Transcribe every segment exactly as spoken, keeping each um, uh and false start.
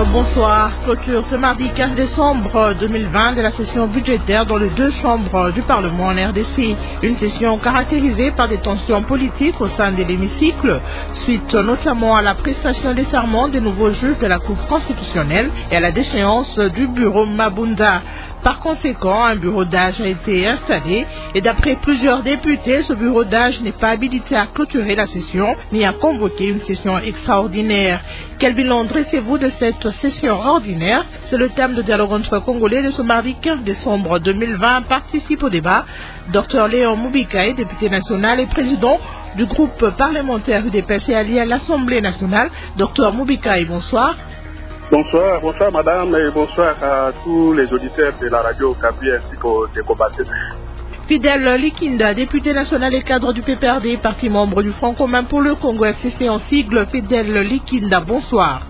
Bonsoir. Clôture ce mardi quinze décembre deux mille vingt de la session budgétaire dans les deux chambres du Parlement en R D C. Une session caractérisée par des tensions politiques au sein de l'hémicycle, suite notamment à la prestation des serments des nouveaux juges de la Cour constitutionnelle et à la déchéance du bureau Mabunda. Par conséquent, un bureau d'âge a été installé et d'après plusieurs députés, ce bureau d'âge n'est pas habilité à clôturer la session ni à convoquer une session extraordinaire. Quel bilan dressez-vous de cette session ordinaire? C'est le thème de dialogue entre Congolais de ce mardi quinze décembre deux mille vingt. Participe au débat Docteur Léon Moubikaï, député national et président du groupe parlementaire U D P S et allié à l'Assemblée nationale. Docteur Moubikaï, bonsoir. Bonsoir, bonsoir madame et bonsoir à tous les auditeurs de la radio Okapi ainsi qu'aux combattants. Fidèle Likinda, député national et cadre du P P R D, parti membre du Front commun pour le Congo F C C en sigle. Fidèle Likinda, bonsoir.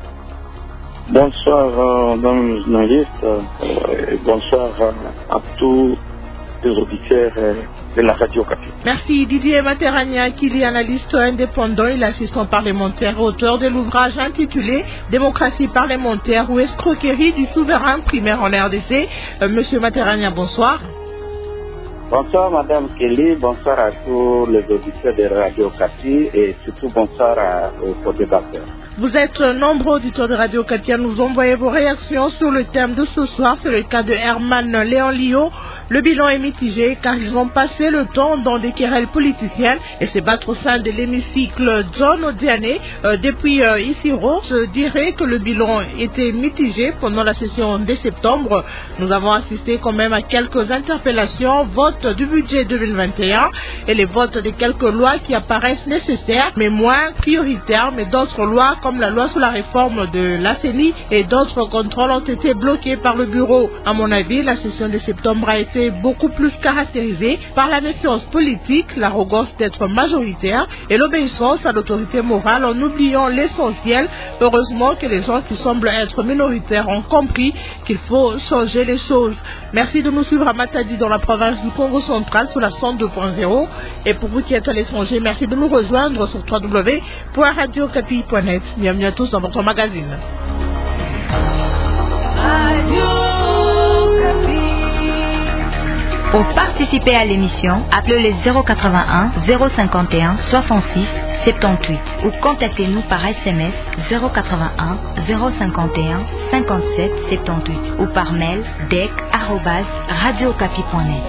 Bonsoir euh, dans les journalistes, euh, et bonsoir euh, à tous les auditeurs euh, de la radio Okapi. Merci Didier Materania, qui est analyste indépendant et l'assistant parlementaire, auteur de l'ouvrage intitulé Démocratie parlementaire ou escroquerie du souverain primaire en R D C. Euh, Monsieur Materania, bonsoir. Bonsoir Madame Kelly, bonsoir à tous les auditeurs de Radio Okapi et surtout bonsoir à, aux, aux débatteurs. Vous êtes nombreux auditeurs de Radio Okapi à nous envoyer vos réactions sur le thème de ce soir. C'est le cas de Herman Léon Lio. Le bilan est mitigé car ils ont passé le temps dans des querelles politiciennes et se battre au sein de l'hémicycle. John Odiane, euh, depuis euh, Isiro, je dirais que le bilan était mitigé pendant la session de septembre. Nous avons assisté quand même à quelques interpellations, vote du budget deux mille vingt et un et les votes de quelques lois qui apparaissent nécessaires mais moins prioritaires, mais d'autres lois comme la loi sur la réforme de l'A C E N I et d'autres contrôles ont été bloqués par le bureau. À mon avis, la session de septembre a été beaucoup plus caractérisée par la méfiance politique, l'arrogance d'être majoritaire et l'obéissance à l'autorité morale en oubliant l'essentiel. Heureusement que les gens qui semblent être minoritaires ont compris qu'il faut changer les choses. Merci de nous suivre à Matadi dans la province du Congo central sur la cent deux point zéro et pour vous qui êtes à l'étranger, merci de nous rejoindre sur w w w point radio okapi point net. Bienvenue à tous dans votre magazine. Pour participer à l'émission, appelez les zéro quatre-vingt-un zéro cinquante et un soixante-six soixante-dix-huit ou contactez-nous par S M S zéro quatre-vingt-un zéro cinquante et un cinquante-sept soixante-dix-huit ou par mail dec arobase radio okapi point net.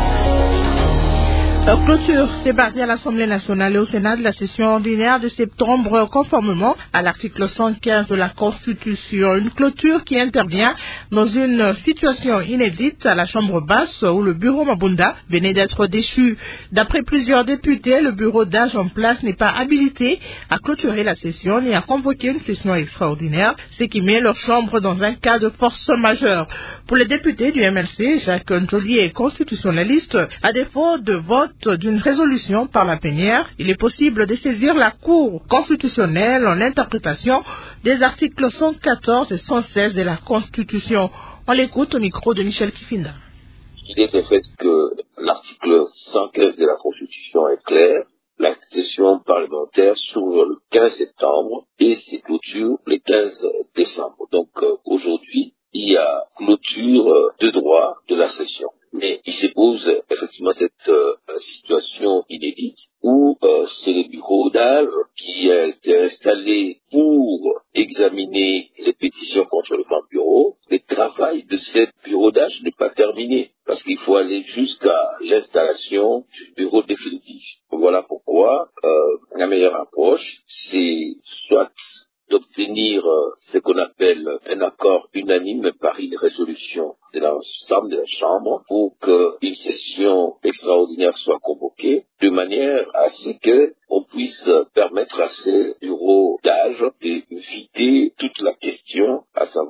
Clôture ce mardi à l'Assemblée nationale et au Sénat de la session ordinaire de septembre conformément à l'article cent quinze de la Constitution. Une clôture qui intervient dans une situation inédite à la Chambre basse où le bureau Mabunda venait d'être déchu. D'après plusieurs députés, le bureau d'âge en place n'est pas habilité à clôturer la session ni à convoquer une session extraordinaire, ce qui met leur chambre dans un cas de force majeure. Pour les députés du M L C, Jacques Njoli est constitutionnaliste. À défaut de vote d'une résolution par la plénière, il est possible de saisir la Cour constitutionnelle en interprétation des articles cent quatorze et cent seize de la Constitution. On l'écoute au micro de Michel Kifinda. Il est fait que l'article cent quinze de la Constitution est clair. La session parlementaire s'ouvre le quinze septembre et se clôture le quinze décembre. Donc euh, aujourd'hui, il y a clôture euh, de droit de la session. Mais il se pose effectivement cette euh, situation inédite où euh, c'est le bureau d'âge qui a été installé pour examiner les pétitions contre le grand bureau. Le travail de ce bureau d'âge n'est pas terminé parce qu'il faut aller jusqu'à l'installation du bureau définitif. Voilà pourquoi euh, la meilleure approche, c'est soit d'obtenir euh, ce qu'on appelle un accord unanime par une résolution de l'ensemble de la Chambre pour qu'une session extraordinaire soit convoquée de manière à ce qu'on puisse permettre à ces bureaux d'âge de vider toute la question, à savoir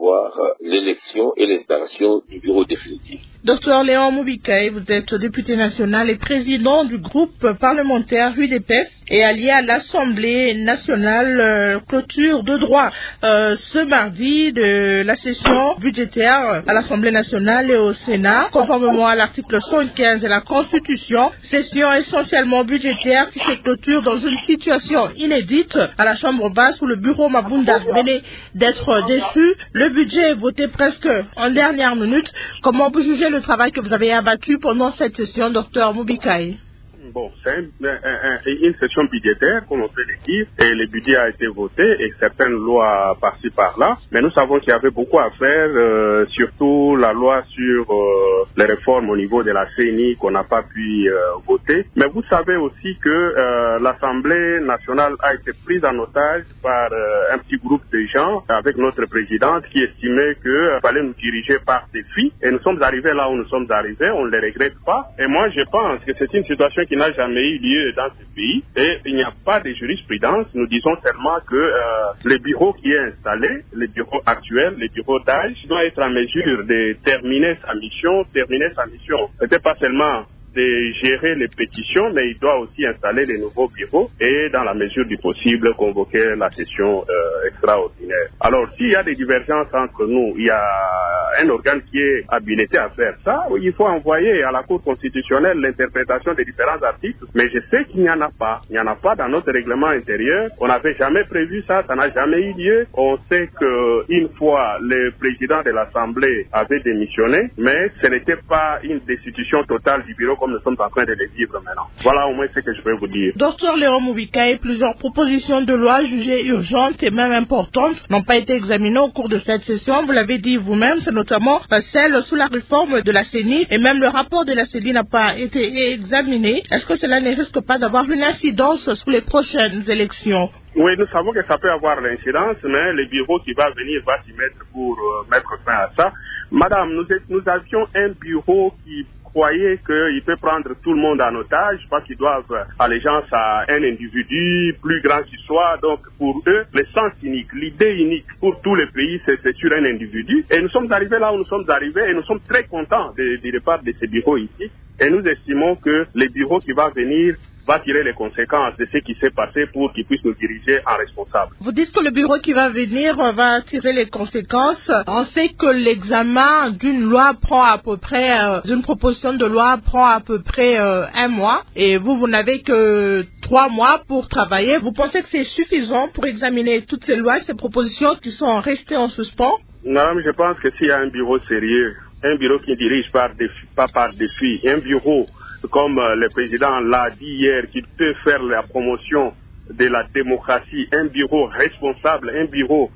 savoir euh, l'élection et l'installation du bureau définitif. Docteur Léon Moubikaï, vous êtes député national et président du groupe parlementaire U D P S et allié à l'Assemblée nationale. Euh, clôture de droit euh, ce mardi de la session budgétaire à l'Assemblée nationale et au Sénat, conformément à l'article cent quinze de la Constitution. Session essentiellement budgétaire qui se clôture dans une situation inédite à la Chambre basse où le bureau Mabunda venait d'être déçu. Le budget est voté presque en dernière minute. Comment vous jugez le travail que vous avez abattu pendant cette session, docteur Moubikaï? Bon, c'est un, un, un, une session budgétaire, comme on peut le dire, et le budget a été voté, et certaines lois par-ci par-là, mais nous savons qu'il y avait beaucoup à faire, euh, surtout la loi sur euh, les réformes au niveau de la C N I qu'on n'a pas pu euh, voter. Mais vous savez aussi que euh, l'Assemblée nationale a été prise en otage par euh, un petit groupe de gens, avec notre présidente, qui estimait qu'il euh, fallait nous diriger par défi, et nous sommes arrivés là où nous sommes arrivés, on ne les regrette pas, et moi je pense que c'est une situation qui n'a jamais eu lieu dans ce pays et il n'y a pas de jurisprudence. Nous disons seulement que euh, le bureau qui est installé, le bureau actuel, le bureau d'âge, doit être en mesure de terminer sa mission, terminer sa mission. C'était pas seulement de gérer les pétitions, mais il doit aussi installer les nouveaux bureaux et, dans la mesure du possible, convoquer la session euh, extraordinaire. Alors, s'il y a des divergences entre nous, il y a un organe qui est habilité à faire ça, il faut envoyer à la Cour constitutionnelle l'interprétation des différents articles, mais je sais qu'il n'y en a pas. Il n'y en a pas dans notre règlement intérieur. On n'avait jamais prévu ça, ça n'a jamais eu lieu. On sait qu'une fois, le président de l'Assemblée avait démissionné, mais ce n'était pas une destitution totale du bureau comme nous sommes en train de les vivre maintenant. Voilà au moins ce que je peux vous dire. Docteur Léon Moubikaï, plusieurs propositions de loi jugées urgentes et même importantes n'ont pas été examinées au cours de cette session. Vous l'avez dit vous-même, c'est notamment celle sous la réforme de la C N I et même le rapport de la C N I n'a pas été examiné. Est-ce que cela ne risque pas d'avoir une incidence sur les prochaines élections? Oui, nous savons que ça peut avoir l'incidence, mais le bureau qui va venir va s'y mettre pour euh, mettre fin à ça. Madame, nous, nous avions un bureau qui croyait qu'il peut prendre tout le monde en otage parce qu'ils doivent allégeance à un individu plus grand qu'il soit. Donc pour eux, le sens unique, l'idée unique pour tous les pays, c'est sur un individu. Et nous sommes arrivés là où nous sommes arrivés et nous sommes très contents du départ de ce bureau ici. Et nous estimons que le bureau qui va venir va tirer les conséquences de ce qui s'est passé pour qu'il puisse nous diriger en responsable. Vous dites que le bureau qui va venir va tirer les conséquences. On sait que l'examen d'une loi prend à peu près, euh, d'une proposition de loi prend à peu près euh, un mois. Et vous, vous n'avez que trois mois pour travailler. Vous pensez que c'est suffisant pour examiner toutes ces lois, ces propositions qui sont restées en suspens? Non, mais je pense que s'il y a un bureau sérieux, un bureau qui dirige par défi, pas par défi, un bureau comme le président l'a dit hier, qui peut faire la promotion de la démocratie, un bureau responsable, un bureau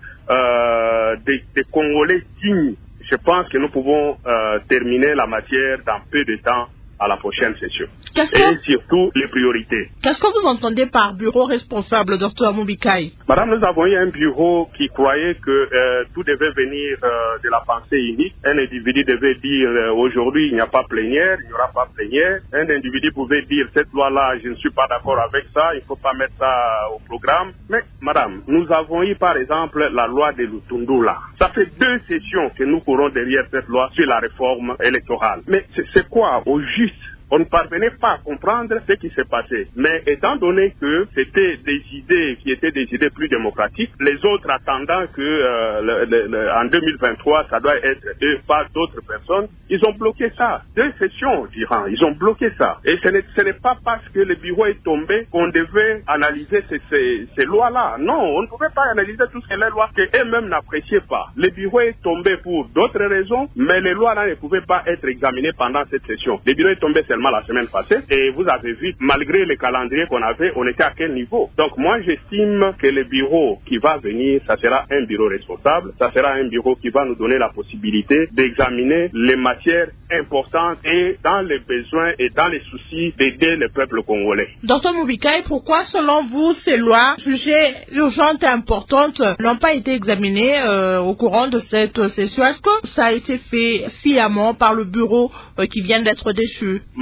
euh, des de Congolais dignes, je pense que nous pouvons euh, terminer la matière dans peu de temps à la prochaine session. Que... Et surtout, les priorités. Qu'est-ce que vous entendez par bureau responsable, docteur Moubikaï? Madame, nous avons eu un bureau qui croyait que euh, tout devait venir euh, de la pensée unique. Un individu devait dire euh, aujourd'hui il n'y a pas plénière, il n'y aura pas plénière. Un individu pouvait dire cette loi-là, je ne suis pas d'accord avec ça, il ne faut pas mettre ça au programme. Mais madame, nous avons eu par exemple la loi de Lutundula. Ça fait deux sessions que nous courons derrière cette loi sur la réforme électorale. Mais c'est quoi au juste? On ne parvenait pas à comprendre ce qui s'est passé. Mais étant donné que c'était des idées qui étaient des idées plus démocratiques, les autres attendant que euh, le, le, le, en deux mille vingt-trois, ça doit être eux, pas d'autres personnes, ils ont bloqué ça. Deux sessions, diront, ils ont bloqué ça. Et ce n'est pas parce que le bureau est tombé qu'on devait analyser ces, ces, ces lois-là. Non, on ne pouvait pas analyser toutes ces lois qu'eux-mêmes n'appréciaient pas. Le bureau est tombé pour d'autres raisons, mais les lois-là ne pouvaient pas être examinées pendant cette session. Le bureau est tombé seulement la semaine passée et vous avez vu, malgré le calendrier qu'on avait, on était à quel niveau? Donc moi j'estime que le bureau qui va venir, ça sera un bureau responsable, ça sera un bureau qui va nous donner la possibilité d'examiner les matières importantes et dans les besoins et dans les soucis d'aider le peuple congolais. Docteur Moubikaï, pourquoi selon vous ces lois jugées urgentes et importantes n'ont pas été examinées euh, au courant de cette session? Est-ce que ça a été fait sciemment par le bureau euh, qui vient d'être déchu?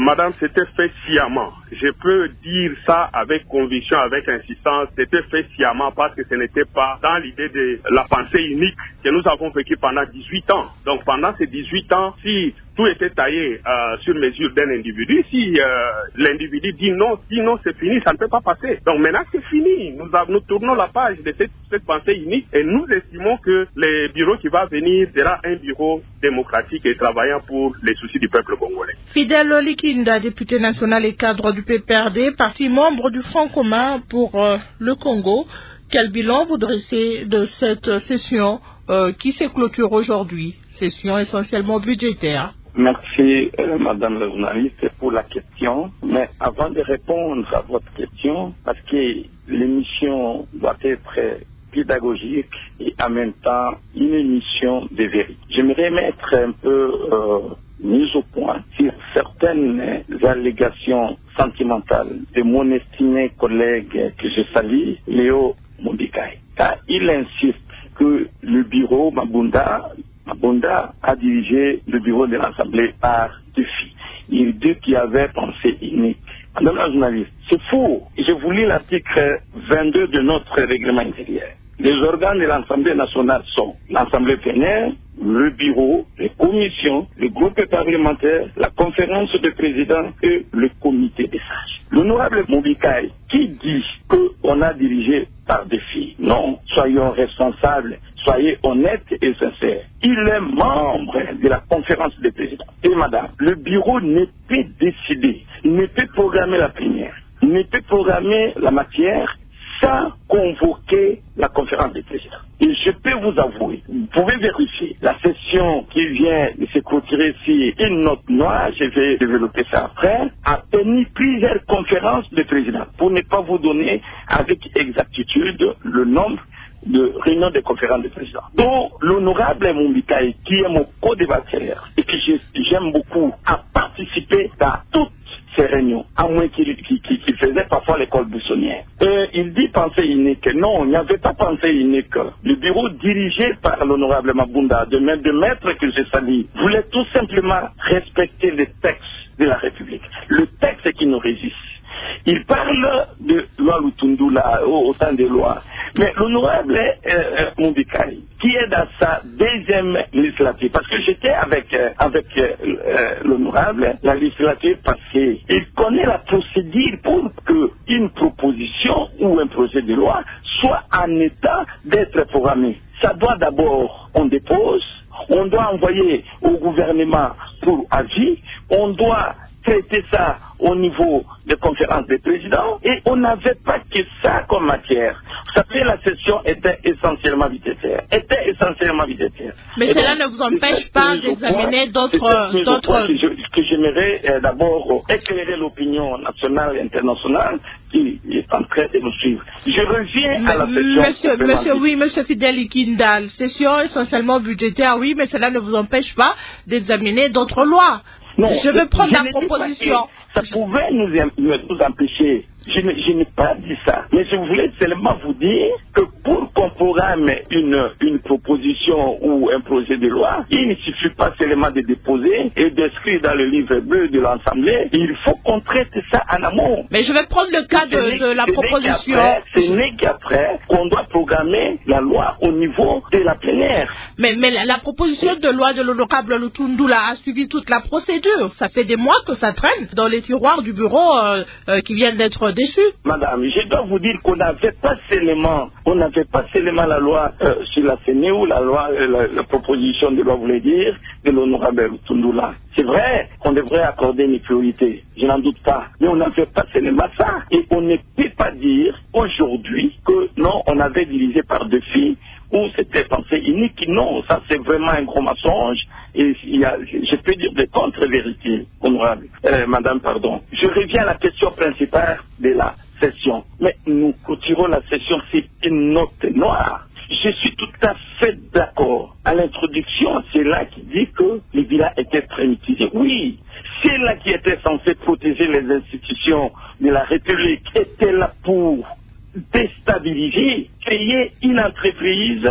Madame, c'était fait sciemment. Je peux dire ça avec conviction, avec insistance. C'était fait sciemment parce que ce n'était pas dans l'idée de la pensée unique que nous avons vécu pendant dix-huit ans. Donc pendant ces dix-huit ans, si tout était taillé euh, sur mesure d'un individu, si euh, l'individu dit non, si non c'est fini, ça ne peut pas passer. Donc maintenant c'est fini. Nous, nous tournons la page de cette, cette pensée unique et nous estimons que le bureau qui va venir sera un bureau démocratique et travaillant pour les soucis du peuple congolais. Fidèle Likinda, député national et cadre du P P R D, parti membre du Front commun pour euh, le Congo, quel bilan vous dressez de cette session euh, qui se clôture aujourd'hui, session essentiellement budgétaire? Merci, euh, Madame la journaliste, pour la question. Mais avant de répondre à votre question, parce que l'émission doit être pédagogique et en même temps une émission de vérité, j'aimerais mettre un peu euh, mise au point sur certaines allégations sentimentales de mon estimé collègue que je salue, Léo Modikai. Car il insiste que le bureau Mabunda Mabunda a dirigé le bureau de l'Assemblée par défi. Il dit qu'il y avait pensée unique. Madame la journaliste, c'est faux. Je vous lis l'article vingt-deux de notre règlement intérieur. Les organes de l'Assemblée nationale sont l'Assemblée plénière, le bureau, les commissions, le groupe parlementaire, la conférence de présidents et le comité des sages. L'honorable Mobikai, qui dit qu'on a dirigé par défi? Non, soyons responsables, soyez honnêtes et sincères. Il est membre de la conférence des présidents. Et madame, le bureau ne peut décider, ne peut programmer la plénière, ne peut programmer la matière sans convoquer la conférence des présidents. Et je peux vous avouer, vous pouvez vérifier, la session qui vient de se clôturer ici, une note noire, je vais développer ça après, a tenu plusieurs conférences de présidents, pour ne pas vous donner avec exactitude le nombre de réunions de conférences de présidents. Donc, l'honorable Moumbikai, qui est mon co-débatteur, et que j'aime beaucoup, a participé à toutes ces réunions, à moins qu'il qu'il, qu'il faisait parfois l'école buissonnière. Et il dit pensée unique. Non, il n'y avait pas pensée unique. Le bureau dirigé par l'honorable Mabunda, de même de maître que je salue, voulait tout simplement respecter les textes de la République. Le texte qui nous régisse. Il parle de loi Lutundula au temps des lois. Mais l'honorable euh, Moumbikai, qui est dans sa deuxième législature, parce que j'étais avec, euh, avec euh, l'honorable, la législature passée, il connaît la procédure pour qu'une proposition ou un projet de loi soit en état d'être programmé. Ça doit d'abord, on dépose, on doit envoyer au gouvernement pour avis, on doit traiter ça au niveau des conférences des présidents et on n'avait pas que ça comme matière. Vous savez, la session était essentiellement budgétaire. Était essentiellement budgétaire. Mais et cela donc, ne vous empêche pas d'examiner d'autres... d'autres... Que, je, que j'aimerais euh, d'abord éclairer l'opinion nationale et internationale qui est en train de nous suivre. Je reviens à la session... Monsieur, monsieur oui, monsieur Fidèle Ikindal, session essentiellement budgétaire, oui, mais cela ne vous empêche pas d'examiner d'autres lois. Non, je veux prendre je la proposition. Ça pouvait nous, nous empêcher. Je, ne, je n'ai pas dit ça. Mais je voulais seulement vous dire que pour qu'on programme une, une proposition ou un projet de loi, il ne suffit pas seulement de déposer et d'inscrire dans le livre bleu de l'Assemblée. Il faut qu'on traite ça en amont. Mais je vais prendre le cas de, de la ce proposition. Ce n'est qu'après qu'on doit programmer la loi au niveau de la plénière. Mais, mais la, la proposition de loi de l'honorable Lutundula a suivi toute la procédure. Ça fait des mois que ça traîne dans les tiroirs du bureau euh, euh, qui viennent d'être déçus. Madame, je dois vous dire qu'on n'avait pas seulement, on n'avait pas seulement la loi euh, sur la C N I ou la loi, euh, la, la proposition de loi, voulait dire, de l'honorable Lutundula. C'est vrai qu'on devrait accorder une priorité, je n'en doute pas. Mais on n'avait pas seulement ça. Et on ne peut pas dire aujourd'hui que non, on avait dirigé par défi ou c'était pensée unique. Non, ça c'est vraiment un gros mensonge. Et il y a, je peux dire des contre-vérités, honorable. Euh, madame, pardon. Je reviens à la question principale de la session. Mais nous clôturons la session sur une note noire. Je suis tout à fait d'accord. À l'introduction, c'est là qui dit que le bilan était primitif. Oui, c'est là qui était censé protéger les institutions de la République, était là pour déstabiliser, créer une entreprise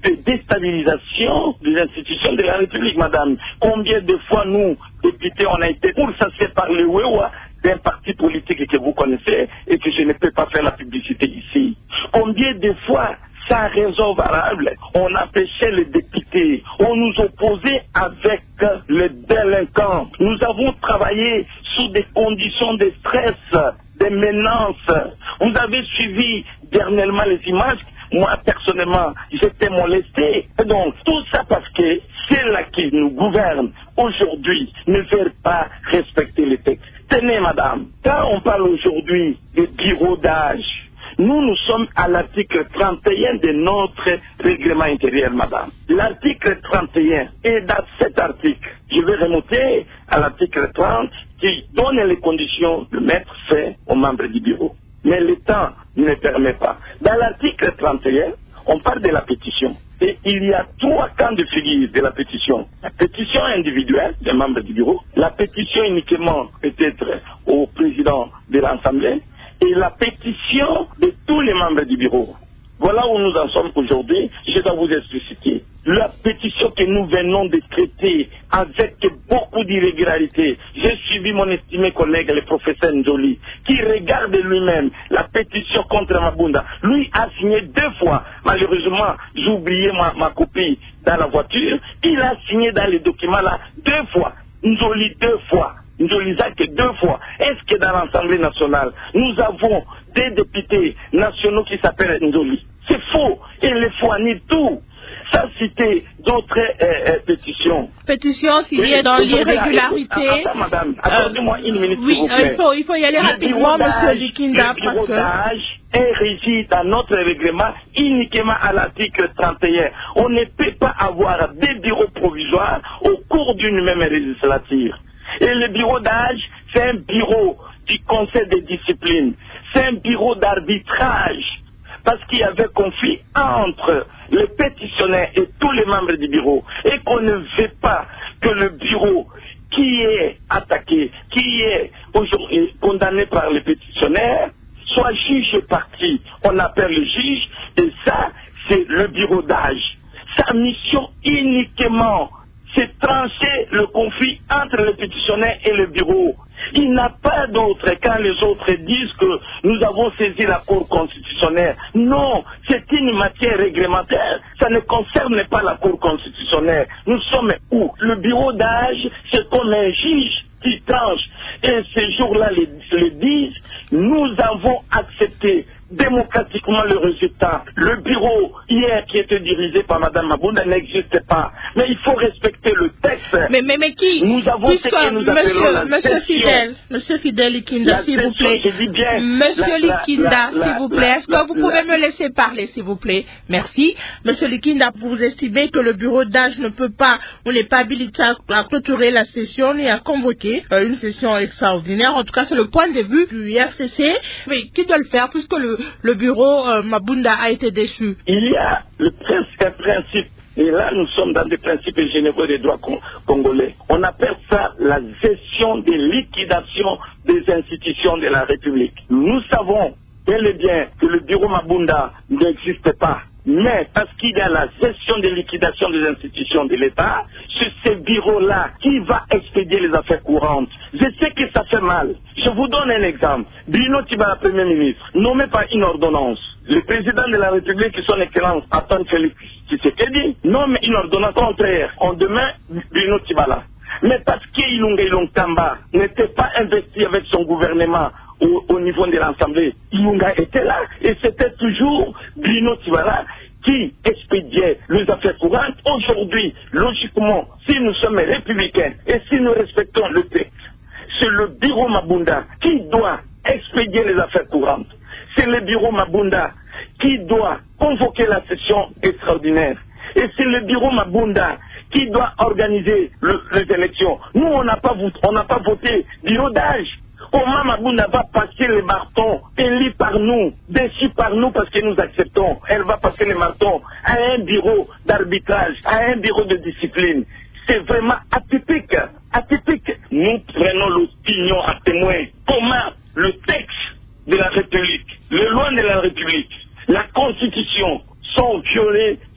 de déstabilisation des institutions de la République, madame. Combien de fois nous, députés, on a été pourchassés par le Wewa d'un parti politique que vous connaissez et que je ne peux pas faire la publicité ici. Combien de fois, sans raison valable, on empêchait les députés, on nous opposait avec les délinquants. Nous avons travaillé sous des conditions de stress, de menaces. Vous avez suivi dernièrement les images. Moi, personnellement, j'étais molesté. Et donc, tout ça parce que ceux-là qui nous gouvernent aujourd'hui ne veulent pas respecter les textes. Tenez, madame, quand on parle aujourd'hui de bureau d'âge, nous, nous sommes à l'article trente et un de notre règlement intérieur, madame. L'article trente et un, et dans cet article, je vais remonter à l'article trente, qui donne les conditions de mettre fait aux membres du bureau. Mais le temps ne permet pas. Dans l'article trente et un, on parle de la pétition. Et il y a trois camps de figure de la pétition. La pétition individuelle des membres du bureau, la pétition uniquement peut-être au président de l'Assemblée, et la pétition de tous les membres du bureau. Voilà où nous en sommes aujourd'hui. Je dois vous expliciter. La pétition que nous venons de traiter avec beaucoup d'irrégularités. J'ai suivi mon estimé collègue, le professeur Njoli, qui regarde lui-même la pétition contre Mabunda. Lui a signé deux fois. Malheureusement, j'ai oublié ma, ma copie dans la voiture. Il a signé dans les documents là deux fois. Njoli deux fois. Njolizak deux fois. Est-ce que dans l'Assemblée nationale, nous avons des députés nationaux qui s'appellent Njoli? C'est faux. Il les faut annule tout. Ça, c'était d'autres euh, euh, pétitions. Pétitions signée oui, dans l'irrégularité. Attends, madame, accordez-moi une minute, oui, s'il vous plaît. Il faut, il faut y aller le rapidement, monsieur Likinda. Le bureau d'âge est régi dans notre règlement uniquement à l'article trente et un. On ne peut pas avoir des bureaux provisoires au cours d'une même législature. Et le bureau d'âge, c'est un bureau du conseil de discipline. C'est un bureau d'arbitrage. Parce qu'il y avait conflit entre les pétitionnaires et tous les membres du bureau. Et qu'on ne veut pas que le bureau qui est attaqué, qui est aujourd'hui condamné par les pétitionnaires, soit juge parti. On appelle le juge, et ça, c'est le bureau d'âge. Sa mission uniquement, c'est trancher le conflit entre le pétitionnaire et le bureau. Il n'a pas d'autre quand les autres disent que nous avons saisi la Cour constitutionnelle. Non, c'est une matière réglementaire. Ça ne concerne pas la Cour constitutionnelle. Nous sommes où? Le bureau d'âge, c'est comme un juge qui tranche. Et ces jours-là le, le disent, nous avons accepté démocratiquement le résultat. Le bureau, hier, qui était dirigé par Mme Mabunda, n'existe pas. Mais il faut respecter le texte. Mais, mais, mais qui Nous avons Puisque, ce que nous appelons monsieur, la monsieur Fidèle, monsieur Fidèle Likinda, s'il vous plaît. Bien, monsieur Likinda, s'il vous plaît. Est-ce que vous pouvez me laisser parler, s'il vous plaît? Merci. Monsieur Likinda, vous estimez que le bureau d'âge ne peut pas, on n'est pas habilité à, à clôturer la session ni à convoquer euh, une session extraordinaire. En tout cas, c'est le point de vue du R C C. Mais qui doit le faire puisque le Le bureau euh, Mabunda a été déchu? Il y a le principe, principe, et là nous sommes dans des principes généraux des droits con congolais. On appelle ça la gestion des liquidations des institutions de la République. Nous savons bel et bien que le bureau Mabunda n'existe pas. Mais parce qu'il y a la gestion des liquidations des institutions de l'État, c'est ce bureau-là qui va expédier les affaires courantes. Je sais que ça fait mal. Je vous donne un exemple. Bruno Tibala, Premier ministre, nommé par une ordonnance. Le président de la République, son Excellence, Antoine Félix Tshisekedi, nomme une ordonnance contraire. On demande Bruno Tibala. Mais parce qu'Ilunga Ilongtamba n'était pas investi avec son gouvernement au, au niveau de l'Assemblée, Ilunga était là et c'était toujours Bruno Tibala qui expédiait les affaires courantes. Aujourd'hui, logiquement, si nous sommes républicains et si nous respectons le texte, c'est le bureau Mabunda qui doit expédier les affaires courantes. C'est le bureau Mabunda qui doit convoquer la session extraordinaire. Et c'est le bureau Mabunda qui doit organiser le, les élections. Nous, on n'a pas, on n'a pas voté bureau d'âge. Comment Mabunda va passer les martons élus par nous, déçus par nous parce que nous acceptons? Elle va passer les martons à un bureau d'arbitrage, à un bureau de discipline. C'est vraiment atypique. Atypique. Nous prenons l'opinion à témoin. Comment le texte de la République, les lois de la République, la Constitution sont violées chaque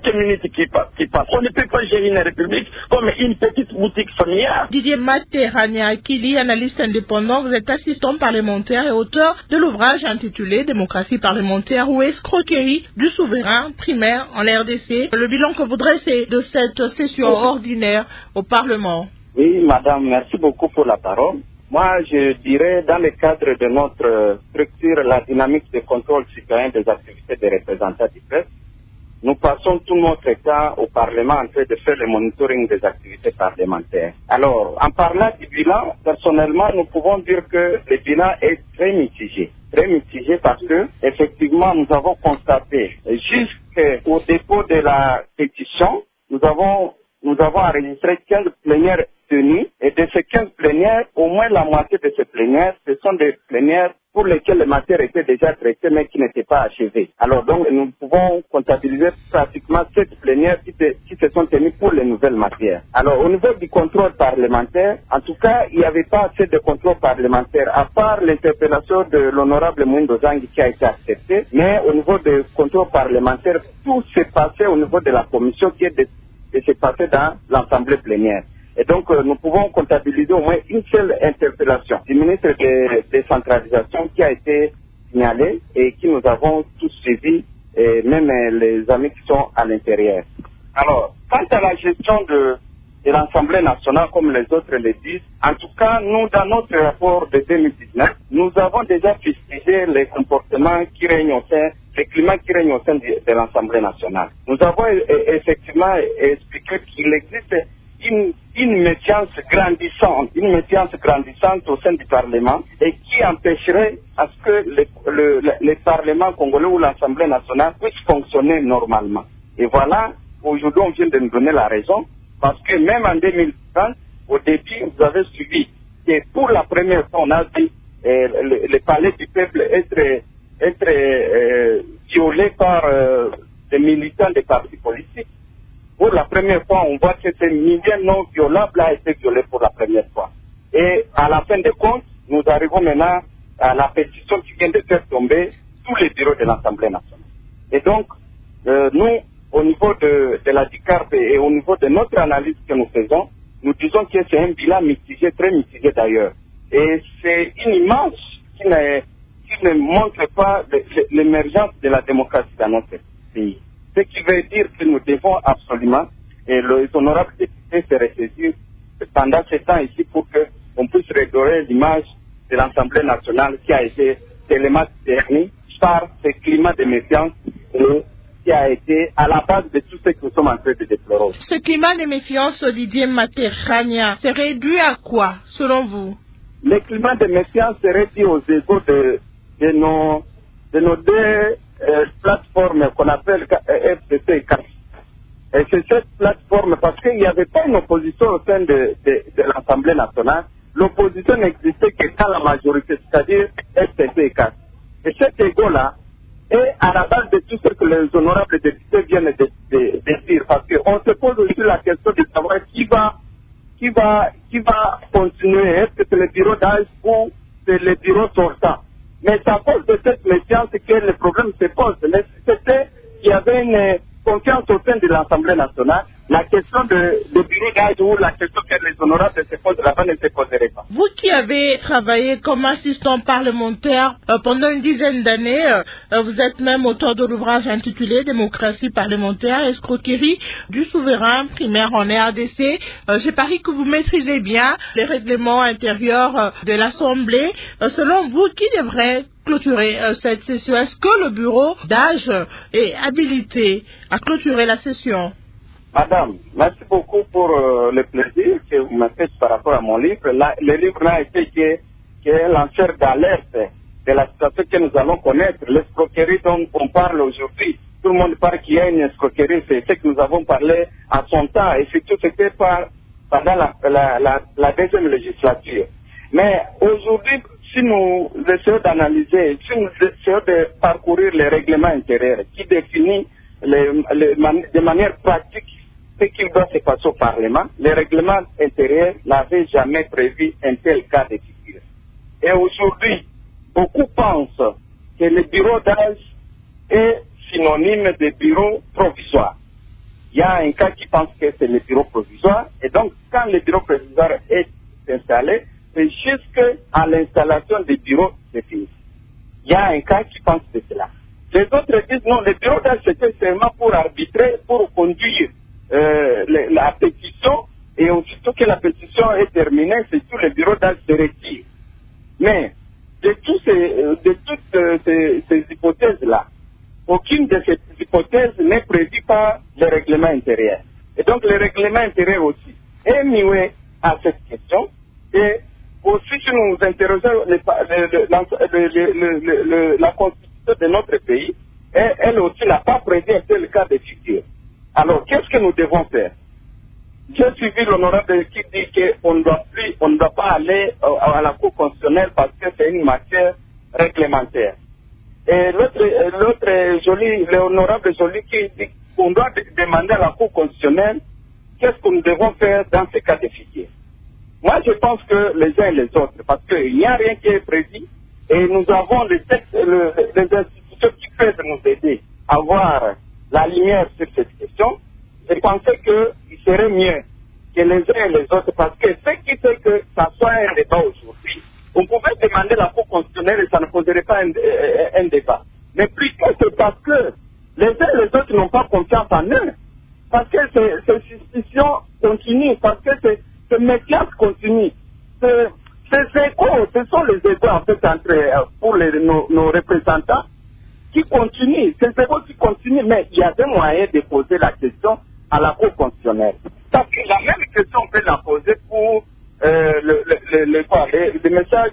quelques minutes qui, qui passent. On ne peut pas gérer une république comme une petite boutique familiale. Didier Materania Akili, analyste indépendant, vous êtes assistant parlementaire et auteur de l'ouvrage intitulé Démocratie parlementaire ou escroquerie du souverain primaire en R D C. Le bilan que vous dressez de cette session ordinaire au Parlement. Oui, madame, merci beaucoup pour la parole. Moi, je dirais, dans le cadre de notre structure, la dynamique de contrôle citoyen des activités des représentants du peuple, nous passons tout notre temps au Parlement en train de faire le monitoring des activités parlementaires. Alors, en parlant du bilan, personnellement, nous pouvons dire que le bilan est très mitigé. Très mitigé parce que, effectivement, nous avons constaté, jusqu'au dépôt de la pétition, nous avons, nous avons enregistré quinze plénières tenues, et de ces quinze plénières, au moins la moitié de ces plénières, ce sont des plénières pour lesquelles les matières étaient déjà traitées mais qui n'étaient pas achevées. Alors donc nous pouvons comptabiliser pratiquement sept plénières qui, te, qui se sont tenues pour les nouvelles matières. Alors au niveau du contrôle parlementaire, en tout cas il n'y avait pas assez de contrôle parlementaire, à part l'interpellation de l'honorable Mouindo Zangi qui a été acceptée, mais au niveau du contrôle parlementaire, tout s'est passé au niveau de la commission qui est de, de se passer dans l'Assemblée plénière. Et donc, euh, nous pouvons comptabiliser au moins une seule interpellation du ministre de décentralisation qui a été signalée et qui nous avons tous suivis, et même euh, les amis qui sont à l'intérieur. Alors, quant à la gestion de, de l'Assemblée nationale, comme les autres le disent, en tout cas, nous, dans notre rapport de deux mille dix-neuf, nous avons déjà fustigé les comportements qui règnent au sein, les climats qui règnent au sein de, de l'Assemblée nationale. Nous avons euh, effectivement expliqué qu'il existe Une, une méfiance grandissante, une méfiance grandissante au sein du Parlement et qui empêcherait à ce que le, le, le, le Parlement congolais ou l'Assemblée nationale puisse fonctionner normalement. Et voilà, aujourd'hui on vient de nous donner la raison, parce que même en deux mille vingt, au début, vous avez suivi que pour la première fois, on a vu euh, le, le palais du peuple être, être euh, violé par euh, des militants des partis politiques. Pour la première fois, on voit que ce milieu non violable a été violé pour la première fois. Et à la fin de compte, nous arrivons maintenant à la pétition qui vient de faire tomber tous les bureaux de l'Assemblée nationale. Et donc, euh, nous, au niveau de, de la D I C A R P et au niveau de notre analyse que nous faisons, nous disons que c'est un bilan mitigé, très mitigé d'ailleurs. Et c'est une image qui ne, qui ne montre pas l'émergence de la démocratie dans notre pays. Ce qui veut dire que nous devons absolument, et les honorables députés se ressaisir pendant ce temps ici pour qu'on puisse redorer l'image de l'Assemblée nationale qui a été tellement ternie par ce climat de méfiance et qui a été à la base de tout ce que nous sommes en train de déplorer. Ce climat de méfiance, Didier Materania, serait dû à quoi, selon vous? Le climat de méfiance serait dû aux égos de, de, nos, de nos deux Euh, plateforme qu'on appelle F C C et C A F. Et c'est cette plateforme, parce qu'il n'y avait pas une opposition au sein de, de, de l'Assemblée nationale, l'opposition n'existait que dans la majorité, c'est-à-dire F C C et C A F. Et cet égo-là est à la base de tout ce que les honorables députés viennent de, de, de dire, parce qu'on se pose aussi la question de savoir qui va, qui va, qui va continuer, est-ce que c'est le bureau d'âge ou c'est le bureau sortant. Mais c'est à cause de cette méfiance que le problème se pose. Mais c'était qu'il y avait une confiance au sein de l'Assemblée nationale. La question de, de bureau d'âge ou la question que les honorables se posent là-bas ne se poserait pas. Vous qui avez travaillé comme assistant parlementaire euh, pendant une dizaine d'années, euh, vous êtes même auteur de l'ouvrage intitulé Démocratie parlementaire, escroquerie du souverain primaire en R D C. Euh, J'ai pari que vous maîtrisez bien les règlements intérieurs euh, de l'Assemblée. Euh, selon vous, qui devrait clôturer euh, cette session? Est-ce que le bureau d'âge est habilité à clôturer la session? Madame, merci beaucoup pour euh, le plaisir que vous me faites par rapport à mon livre. La, le livre n'a été que, que lanceur d'alerte de la situation que nous allons connaître. L'escroquerie dont on parle aujourd'hui, tout le monde parle qu'il y a une escroquerie, c'est ce que nous avons parlé à son temps, et surtout c'était par, pendant la, la, la, la deuxième législature. Mais aujourd'hui, si nous essayons d'analyser, si nous essayons de parcourir les règlements intérieurs qui définissent les, les man, de manière pratique ce qui doit se passer au Parlement, les règlements intérieurs n'avaient jamais prévu un tel cas de figure. Et aujourd'hui, beaucoup pensent que le bureau d'âge est synonyme de bureau provisoire. il y a un cas qui pense que c'est le bureau provisoire. Et donc, quand le bureau provisoire est installé, c'est jusqu'à l'installation des bureaux, c'est fini. Il y a un cas qui pense que c'est cela. Les autres disent non, le bureau d'âge c'était seulement pour arbitrer, pour conduire euh, le, la pétition, et aussitôt que la pétition est terminée, c'est tout le bureau d'âge se retire. Mais de, tous ces, de toutes euh, ces, ces hypothèses-là, aucune de ces hypothèses n'est prévue par le règlement intérieur. Et donc le règlement intérieur aussi est muet à cette question. Et aussi, si nous interrogeons le, le, le, le, la constitution de notre pays, elle, elle aussi n'a pas prévu un tel cas de figure. Alors, qu'est-ce que nous devons faire? J'ai suivi l'honorable qui dit qu'on ne doit plus, on ne doit pas aller à la Cour constitutionnelle parce que c'est une matière réglementaire. Et l'autre, l'autre joli, l'honorable Joly qui dit qu'on doit demander à la Cour constitutionnelle qu'est-ce que nous devons faire dans ces cas de figure. Moi, je pense que les uns et les autres, parce qu'il n'y a rien qui est prévu, et nous avons les textes, le, les institutions qui peuvent nous aider à voir la lumière sur cette question. Je pensais qu'il serait mieux que les uns et les autres, parce que ce qui fait que ça soit un débat aujourd'hui, on pouvait demander la Cour constitutionnelle et ça ne poserait pas un, un débat. Mais plutôt c'est parce que les uns et les autres n'ont pas confiance en eux, parce que ces suspicions continuent, parce que c'est ce méfiance continue. Ce, ces échos, ce sont les échos en fait entre, pour les, nos, nos représentants qui continuent. Ces échos qui continuent, mais il y a des moyens de poser la question à la Cour constitutionnelle. Parce que la même question, on peut la poser pour euh, le, le, le, le, quoi, le, le message,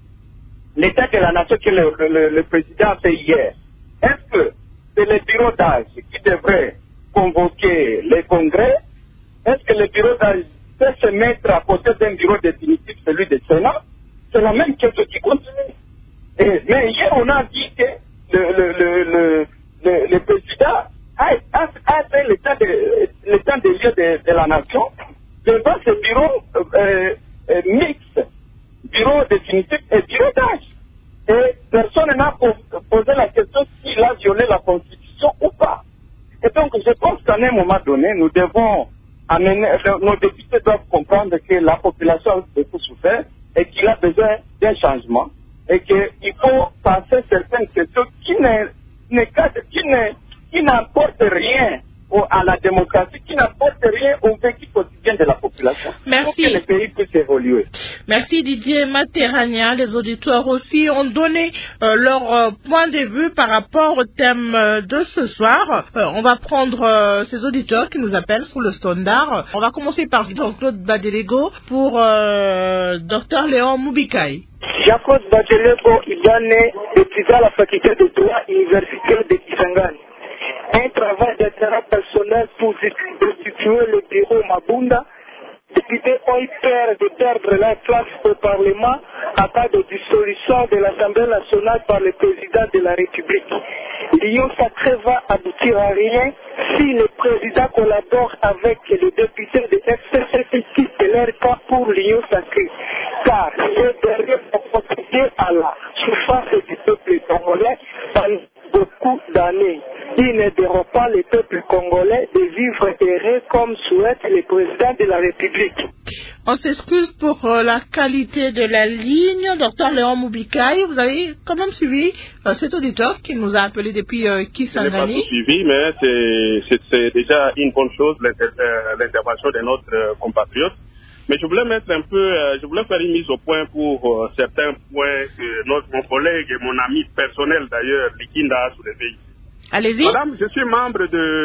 l'état de la nation que le, le, le président a fait hier. Est-ce que c'est le bureau d'âge qui devrait convoquer les congrès? Est-ce que le bureau d'âge peut se mettre à côté d'un bureau définitif, celui du Sénat? C'est la même question qui continue. Et, mais hier, on a dit que le, le, le, le, le, le président a, a, a fait l'état de, l'état des lieux de, de la nation devant ce bureau euh, euh, mixte, bureau définitif et bureau d'âge. Et personne n'a posé la question s'il a violé la Constitution ou pas. Et donc, je pense qu'à un moment donné, nous devons amener, nos députés doivent comprendre que la population a beaucoup souffert et qu'il a besoin d'un changement et qu'il faut passer certaines questions qui ne, ne, qui ne, qui n'apportent rien au, à la démocratie, qui n'apportent rien au vécu quotidien de la population. Merci. Pour que le pays puisse évoluer. Merci Didier Materania. Les auditeurs aussi ont donné euh, leur euh, point de vue par rapport au thème euh, de ce soir. Euh, on va prendre euh, ces auditeurs qui nous appellent sous le standard. On va commencer par Jean-Claude Badelego pour euh, Docteur Léon Mubikai. Jean-Claude Badelego, il est né étudiant à la faculté de droit universitaire de Kisangani. Un travail d'intérêt personnel pour destituer le bureau Mabunda. Les députés ont eu peur de perdre leur place au Parlement à cas de dissolution de l'Assemblée nationale par le président de la République. L'union sacrée va aboutir à rien si le président collabore avec les députés de F C C qui quittent leur camp pour l'union sacrée. Car ces derniers ont contribué à la souffrance du peuple congolais pendant beaucoup d'années. Ils n'aideront pas le peuple congolais de vivre heureux comme souhaite le président de la République. On s'excuse pour euh, la qualité de la ligne. Docteur Léon Mubikai, vous avez quand même suivi euh, cet auditeur qui nous a appelé depuis euh, Kisangani. Je n'ai pas tout suivi, mais c'est, c'est, c'est déjà une bonne chose, l'inter, euh, l'intervention de notre euh, compatriote. Mais je voulais mettre un peu, euh, je voulais faire une mise au point pour euh, certains points que notre, mon collègue et mon ami personnel d'ailleurs, Likinda, a soulevé. Allez-y. Madame, je suis membre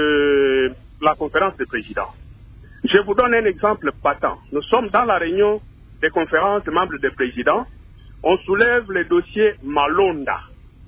de la conférence des présidents. Je vous donne un exemple patent. Nous sommes dans la réunion des conférences des membres des présidents. On soulève le dossier Malonda.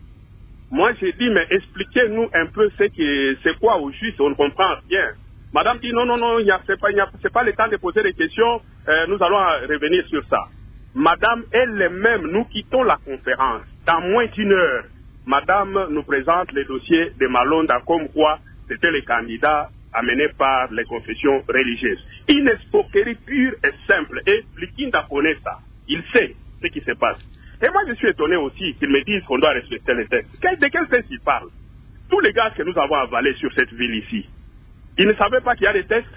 Moi, j'ai dit, mais expliquez-nous un peu ce que c'est quoi au juste, on ne comprend rien. Madame dit, non, non, non, il y a, c'est pas, il y a, c'est pas le temps de poser des questions, euh, nous allons revenir sur ça. Madame, elle-même, nous quittons la conférence. Dans moins d'une heure, Madame nous présente le dossier de Malonda comme quoi c'était le candidat amené par les confessions religieuses. Une escroquerie pure et simple. Et Likinda connaît ça. Il sait ce qui se passe. Et moi, je suis étonné aussi qu'ils me disent qu'on doit respecter les textes. De quel texte ils parlent? Tous les gaz que nous avons avalés sur cette ville ici, Ils ne savaient pas qu'il y a des tests.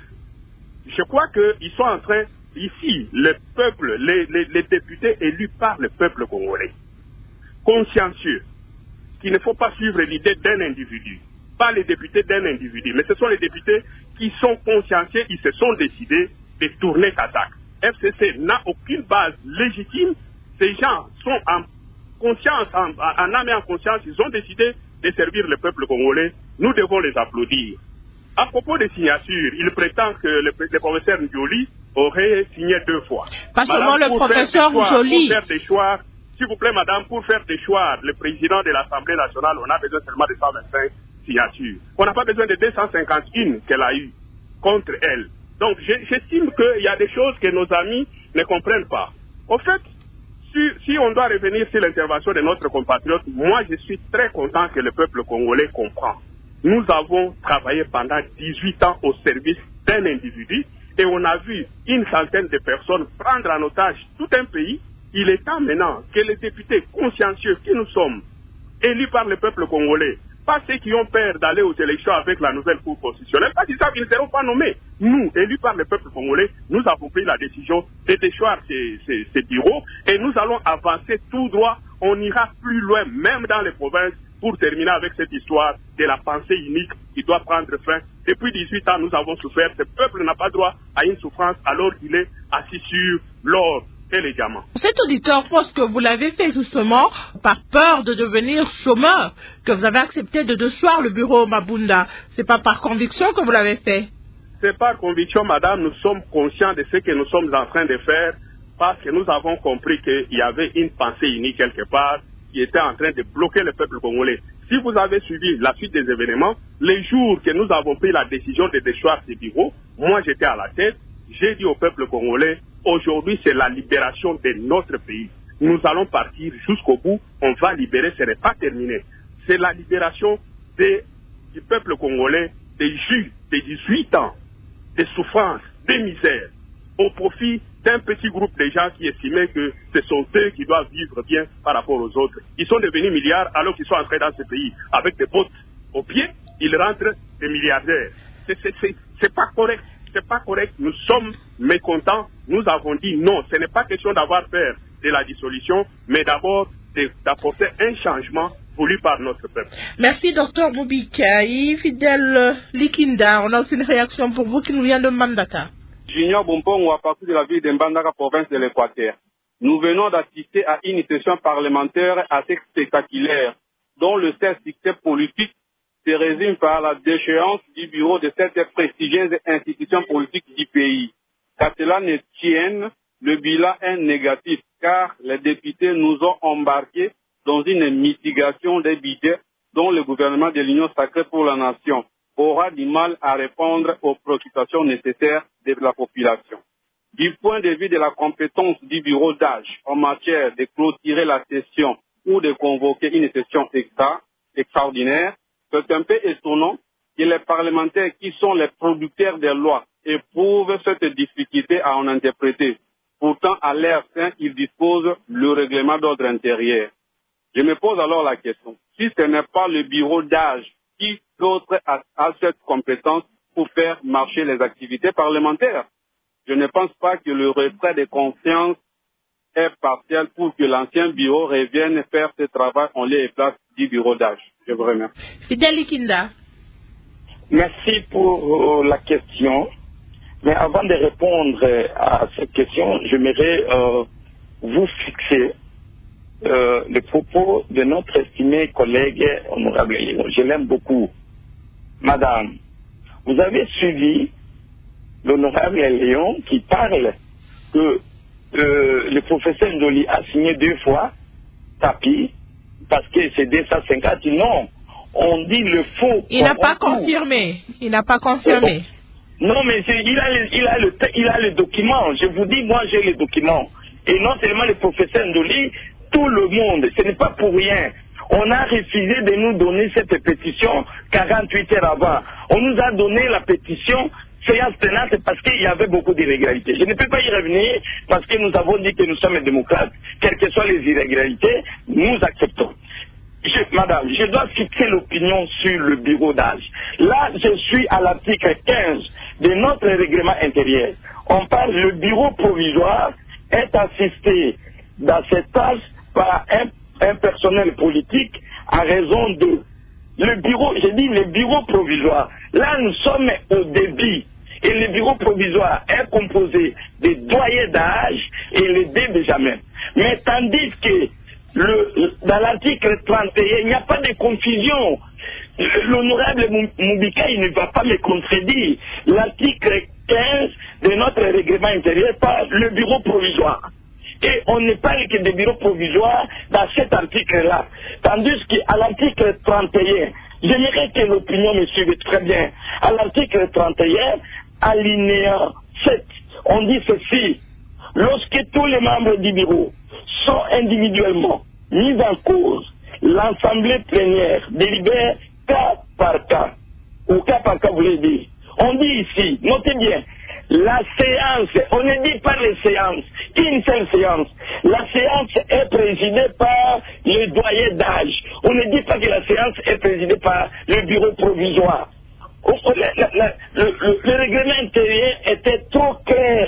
Je crois qu'ils sont en train, ici, le peuple, les, les, les députés élus par le peuple congolais, consciencieux, qu'il ne faut pas suivre l'idée d'un individu, pas les députés d'un individu, mais ce sont les députés qui sont consciencieux, ils se sont décidés de tourner attaque. F C C n'a aucune base légitime, ces gens sont en conscience, en, en âme et en conscience, ils ont décidé de servir le peuple congolais, nous devons les applaudir. À propos des signatures, il prétend que le, le professeur Ndioli aurait signé deux fois. Pas seulement le professeur Ndioli. Pour faire des choix, s'il vous plaît, madame, pour faire des choix, le président de l'Assemblée nationale, on a besoin seulement de cent vingt-cinq signatures. On n'a pas besoin de deux cent cinquante et un qu'elle a eues contre elle. Donc, j'estime qu'il y a des choses que nos amis ne comprennent pas. Au fait, si, si on doit revenir sur l'intervention de notre compatriote, moi, je suis très content que le peuple congolais comprend. Nous avons travaillé pendant dix-huit ans au service d'un individu et on a vu une centaine de personnes prendre en otage tout un pays. Il est temps maintenant que les députés consciencieux que nous sommes, élus par le peuple congolais, pas ceux qui ont peur d'aller aux élections avec la nouvelle Cour constitutionnelle, parce qu'ils savent qu'ils ne seront pas nommés. Nous, élus par le peuple congolais, nous avons pris la décision de déchoir ces, ces, ces bureaux et nous allons avancer tout droit. On ira plus loin, même dans les provinces, pour terminer avec cette histoire de la pensée unique qui doit prendre fin. Depuis dix-huit ans, nous avons souffert. Ce peuple n'a pas droit à une souffrance alors qu'il est assis sur l'or et les diamants. Cet auditeur pense que vous l'avez fait justement par peur de devenir chômeur, que vous avez accepté de déchoir le bureau Mabunda. C'est pas par conviction que vous l'avez fait? C'est par conviction, madame. Nous sommes conscients de ce que nous sommes en train de faire parce que nous avons compris qu'il y avait une pensée unique quelque part qui était en train de bloquer le peuple congolais. Si vous avez suivi la suite des événements, les jours que nous avons pris la décision de déchoir ces bureaux, moi j'étais à la tête, j'ai dit au peuple congolais, aujourd'hui c'est la libération de notre pays. Nous allons partir jusqu'au bout, on va libérer, ce n'est pas terminé. C'est la libération des, du peuple congolais, des jus, des dix-huit ans, des souffrances, des misères, au profit d'un petit groupe de gens qui estimaient que ce sont eux qui doivent vivre bien par rapport aux autres. Ils sont devenus milliards alors qu'ils sont entrés dans ce pays avec des bottes aux pieds, ils rentrent des milliardaires. C'est pas correct, c'est pas correct. Nous sommes mécontents, nous avons dit non, ce n'est pas question d'avoir peur de la dissolution, mais d'abord d'apporter un changement voulu par notre peuple. Merci, docteur Moubikaï. Fidèle Likinda, on a aussi une réaction pour vous qui nous vient de Mbandaka. Junior Bompong, à partir de la ville de Mbandaka, province de l'Équateur. Nous venons d'assister à une session parlementaire assez spectaculaire, dont le seul succès politique se résume par la déchéance du bureau de cette prestigieuse institution politique du pays. Qu'à cela ne tienne, le bilan est négatif, car les députés nous ont embarqués dans une mitigation des budgets dont le gouvernement de l'Union sacrée pour la nation aura du mal à répondre aux préoccupations nécessaires de la population. Du point de vue de la compétence du bureau d'âge en matière de clôturer la session ou de convoquer une session extra, extraordinaire, c'est un peu étonnant que les parlementaires qui sont les producteurs des lois éprouvent cette difficulté à en interpréter. Pourtant, à l'air sain, ils disposent le règlement d'ordre intérieur. Je me pose alors la question, si ce n'est pas le bureau d'âge qui d'autre a, a cette compétence pour faire marcher les activités parlementaires? Je ne pense pas que le retrait de confiance est partiel pour que l'ancien bureau revienne faire ce travail en lieu et place du bureau d'âge. Je vous remercie. Fidèle Likinda. Merci pour euh, la question. Mais avant de répondre à cette question, j'aimerais euh, vous fixer euh, les propos de notre estimé collègue honorable Léon. Je l'aime beaucoup. Madame, vous avez suivi l'honorable Léon qui parle que euh, le professeur Ndoli a signé deux fois tapis parce que c'est deux cent cinquante. Non, on dit le faux. Il n'a pas confirmé. Il n'a pas confirmé. Non, mais il a, le, il, a le, il a le document. Je vous dis, moi j'ai le document. Et non seulement le professeur Ndoli, tout le monde. Ce n'est pas pour rien. On a refusé de nous donner cette pétition quarante-huit heures avant. On nous a donné la pétition séance tenante parce qu'il y avait beaucoup d'irrégularités. Je ne peux pas y revenir parce que nous avons dit que nous sommes démocrates. Quelles que soient les irrégularités, nous acceptons. je, madame, je dois fixer l'opinion sur le bureau d'âge. Là, je suis à l'article quinze de notre règlement intérieur. On parle, le bureau provisoire est assisté dans cette tâche par un, un personnel politique à raison de... Le bureau, je dis le bureau provisoire. Là, nous sommes au début. Et le bureau provisoire est composé des doyens d'âge et les dés Benjamin. Mais tandis que le, dans l'article trente et un, il n'y a pas de confusion. L'honorable Moubika, il ne va pas me contredire. L'article quinze de notre règlement intérieur parle le bureau provisoire. Et on ne parle que des bureaux provisoires dans cet article-là. Tandis qu'à l'article trente et un, j'aimerais que l'opinion me suive très bien. À l'article trente et un, alinéa sept, on dit ceci. Lorsque tous les membres du bureau sont individuellement mis en cause, l'assemblée plénière délibère cas par cas. Ou cas par cas, vous voulez dire. On dit ici, notez bien, la séance, on ne dit pas les séances, une seule séance. La séance est présidée par le doyen d'âge. On ne dit pas que la séance est présidée par le bureau provisoire. Le, le, le, le règlement intérieur était trop clair.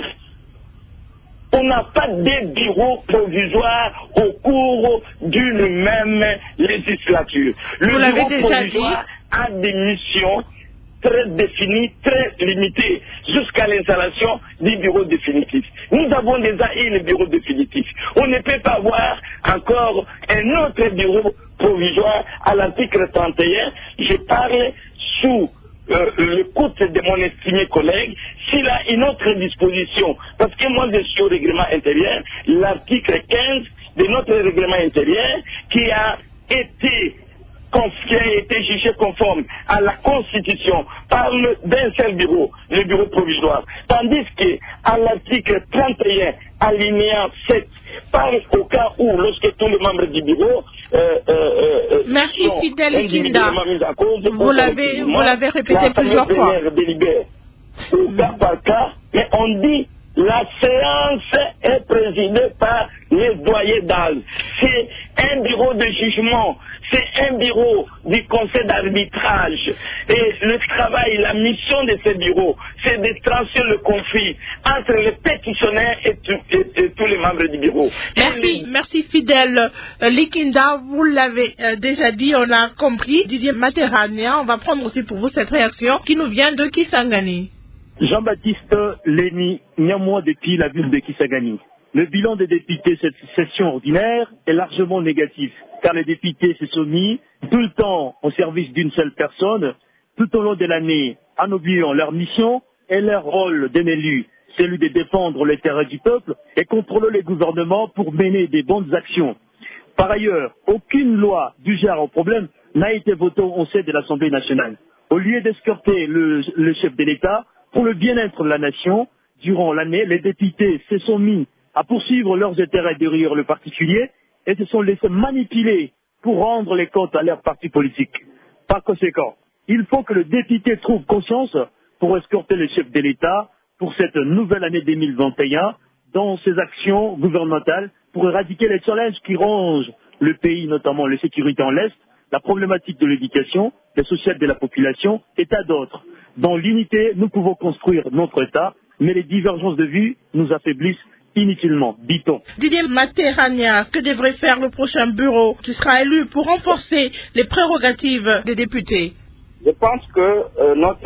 On n'a pas de bureau provisoire au cours d'une même législature. Le Vous l'avez bureau déjà provisoire dit. a des missions très définies, très limitées, jusqu'à l'installation du bureau définitif. Nous avons déjà eu le bureau définitif. On ne peut pas avoir encore un autre bureau provisoire à l'article trente et un. Je parle sous euh, l'écoute de mon estimé collègue, s'il a une autre disposition. Parce que moi, je suis au règlement intérieur, l'article quinze de notre règlement intérieur, qui a été qui a été jugé conforme à la Constitution, parle d'un seul bureau, le bureau provisoire. Tandis qu'à l'article trente et un, alinéa sept, parle au cas où, lorsque tous les membres du bureau euh, euh, Merci, sont fidèle individuellement mis en cause, vous l'avez vous l'avez répété plusieurs fois. Délibère, au cas par cas, mais on dit la séance est présidée par les doyens d'âge. C'est un bureau de jugement, c'est un bureau du conseil d'arbitrage. Et le travail, la mission de ce bureau, c'est de trancher le conflit entre les pétitionnaires et, tout, et, et tous les membres du bureau. Merci, merci fidèle. Euh, Likinda, vous l'avez euh, déjà dit, on a compris. Didier Materania, on va prendre aussi pour vous cette réaction qui nous vient de Kisangani. Jean-Baptiste Léni Niamois depuis la ville de Kisangani. Le bilan des députés cette session ordinaire est largement négatif, car les députés se sont mis tout le temps au service d'une seule personne, tout au long de l'année, en oubliant leur mission et leur rôle d'un élu, celui de défendre les terrains du peuple et contrôler les gouvernements pour mener des bonnes actions. Par ailleurs, aucune loi du genre au problème n'a été votée au sein de l'Assemblée nationale. Au lieu d'escorter le, le chef de l'État pour le bien-être de la nation, durant l'année, les députés se sont mis à poursuivre leurs intérêts derrière le particulier et se sont laissés manipuler pour rendre les comptes à leur parti politique. Par conséquent, il faut que le député trouve conscience pour escorter le chef de l'État pour cette nouvelle année deux mille vingt et un dans ses actions gouvernementales pour éradiquer les challenges qui rongent le pays, notamment la sécurité en l'Est, la problématique de l'éducation, le social de la population et tas d'autres. Dans l'unité, nous pouvons construire notre État, mais les divergences de vue nous affaiblissent inutilement, dit-on. Didier Materania, que devrait faire le prochain bureau qui sera élu pour renforcer les prérogatives des députés? Je pense que euh, notre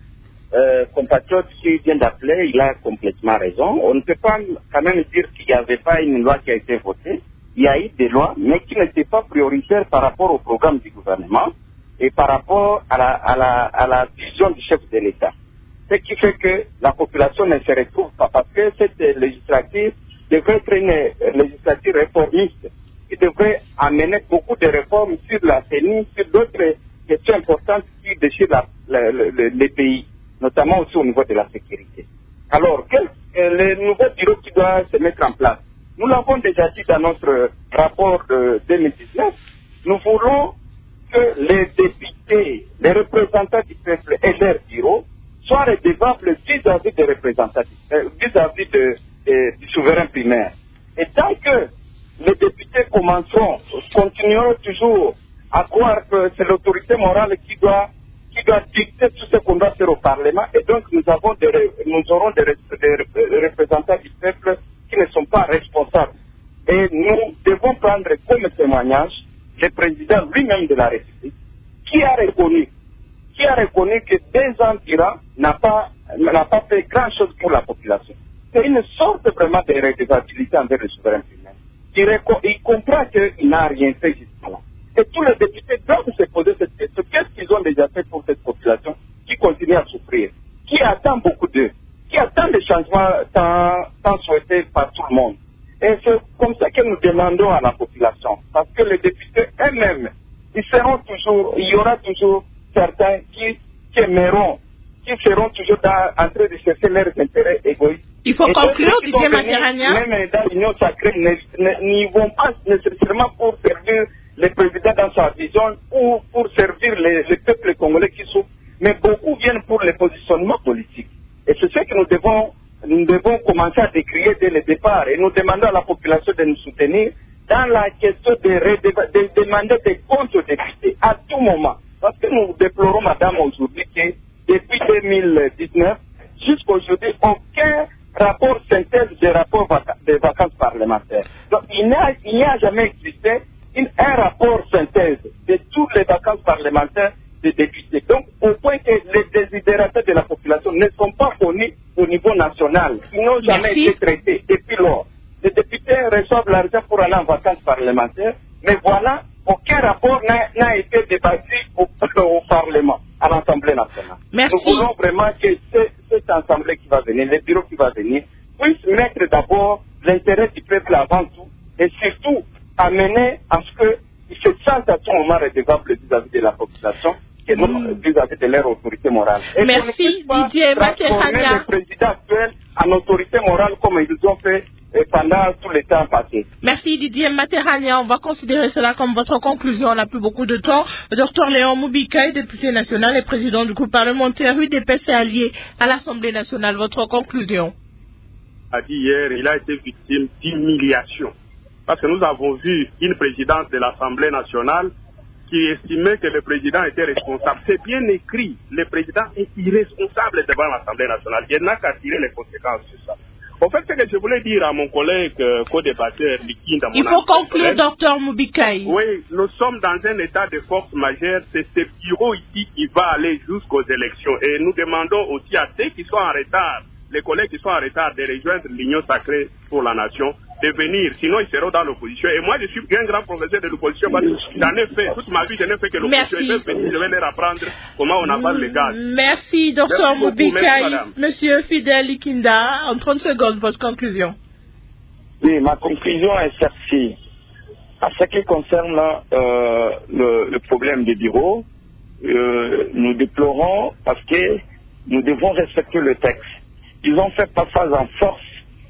euh, compatriote qui vient d'appeler, il a complètement raison. On ne peut pas quand même dire qu'il n'y avait pas une loi qui a été votée. Il y a eu des lois, mais qui n'étaient pas prioritaires par rapport au programme du gouvernement et par rapport à la, à la, à la vision du chef de l'État. Ce qui fait que la population ne se retrouve pas, parce que cette législature devrait être une législature réformiste qui devrait amener beaucoup de réformes sur la C E N I, sur d'autres questions importantes qui déchirent la, la, le, les pays, notamment aussi au niveau de la sécurité. Alors, quel est le nouveau bureau qui doit se mettre en place? Nous l'avons déjà dit dans notre rapport de deux mille dix-neuf, nous voulons que les députés, les représentants du peuple et leurs bureaux soient redevables vis-à-vis des représentants, euh, vis-à-vis de, de, du souverain primaire. Et tant que les députés commenceront, continueront toujours à croire que c'est l'autorité morale qui doit, qui doit dicter tout ce qu'on doit faire au Parlement. Et donc, nous, avons des, nous aurons des, des représentants du peuple qui ne sont pas responsables. Et nous devons prendre comme témoignage le président lui-même de la République, qui a reconnu, qui a reconnu que deux ans d'Iran n'a pas, n'a pas fait grand-chose pour la population. C'est une sorte vraiment de redevabilité envers le souverain primaire. Il, il comprend qu'il n'a rien fait justement. Et tous les députés doivent se poser cette question. Qu'est-ce qu'ils ont déjà fait pour cette population qui continue à souffrir, qui attend beaucoup d'eux, qui attend des changements tant, tant souhaités par tout le monde. Et c'est comme ça que nous demandons à la population. Parce que les députés eux-mêmes, ils seront toujours, il y aura toujours certains qui, qui aimeront, qui seront toujours dans, en train de chercher leurs intérêts égoïstes. Il faut et conclure, Didier Materagna. Même dans l'Union sacrée, n'y vont pas nécessairement pour servir le président dans sa vision ou pour servir les, les peuples congolais qui souffrent, mais beaucoup viennent pour les positionnements politiques. Et c'est ce que nous devons, nous devons commencer à décrire dès le départ. Et nous demandons à la population de nous soutenir dans la question de, de, de demander des comptes aux députés à tout moment. Parce que nous déplorons, madame, aujourd'hui que depuis deux mille dix-neuf, jusqu'à aujourd'hui, aucun rapport synthèse des rapports vaca des vacances parlementaires. Donc, il n'y a, a jamais existé une, un rapport synthèse de toutes les vacances parlementaires des députés. Donc, au point que les désidératés de la population ne sont pas connus au niveau national. Ils n'ont jamais Merci. été traités depuis lors. Les députés reçoivent l'argent pour aller en vacances parlementaires, mais voilà, aucun rapport n'a été débattu au, au Parlement, à l'Assemblée nationale. Merci. Nous voulons vraiment que cette Assemblée qui va venir, le bureau qui va venir, puisse mettre d'abord l'intérêt du peuple avant tout, et surtout amener à ce qu'ils se sentent à tout moment redevables vis-à-vis de la population, et non mmh. vis-à-vis de leur autorité morale. Et Merci, Didier Materagna. Le président actuel en autorité morale comme ils ont fait pendant tout le temps passé. Merci Didier Materagna. On va considérer cela comme votre conclusion. On n'a plus beaucoup de temps. Le docteur Léon Moubikaï, député national et président du groupe parlementaire U D P C allié à l'Assemblée nationale. Votre conclusion? A dit hier, il a été victime d'humiliation. Parce que nous avons vu une présidente de l'Assemblée nationale qui estimait que le président était responsable. C'est bien écrit. Le président est irresponsable devant l'Assemblée nationale. Il n'a qu'à tirer les conséquences de ça. En fait, ce que je voulais dire à mon collègue euh, co-débatteur Likinda, il faut conclure, docteur Moubikaï. Oui, nous sommes dans un état de force majeure. C'est ce bureau ici qui va aller jusqu'aux élections. Et nous demandons aussi à ceux qui sont en retard, les collègues qui sont en retard, de rejoindre l'Union sacrée pour la nation, de venir. Sinon, ils seront dans l'opposition. Et moi, je suis un grand professeur de l'opposition parce que j'en ai fait. Toute ma vie, je n'ai fait que l'opposition. Je, je vais leur apprendre comment on avale les gaz. Merci, docteur Moubikaï. Monsieur Fidel Likinda, en trente secondes, votre conclusion. Oui, ma conclusion est celle-ci. En ce qui concerne euh, le, le problème des bureaux, euh, nous déplorons parce que nous devons respecter le texte. Ils ont fait passage en force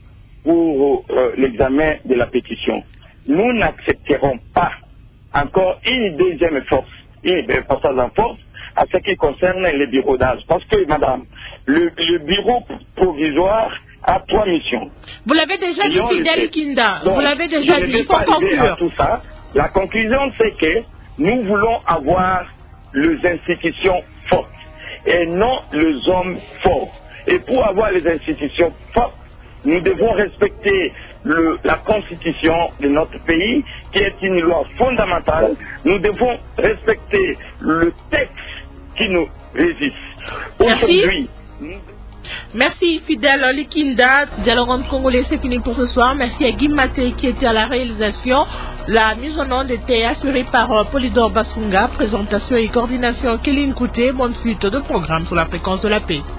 pour euh, l'examen de la pétition. Nous n'accepterons pas encore une deuxième force, une passage en force à ce qui concerne les bureaux d'âge. Parce que, madame, le, le bureau provisoire a trois missions. Vous l'avez déjà dit, Fidel Kinda. Vous l'avez déjà dit, il faut conclure. Tout ça. La conclusion, c'est que nous voulons avoir les institutions fortes et non les hommes forts. Et pour avoir les institutions fortes, nous devons respecter le, la constitution de notre pays, qui est une loi fondamentale. Nous devons respecter le texte qui nous régisse. Aujourd'hui, merci Fidel Likinda. Dialogue congolais, c'est fini pour ce soir. Merci à Guy Maté qui était à la réalisation. La mise en onde était assurée par Polydor Basunga. Présentation et coordination Kéline Kouté. Bonne suite de programme sur la fréquence de la paix.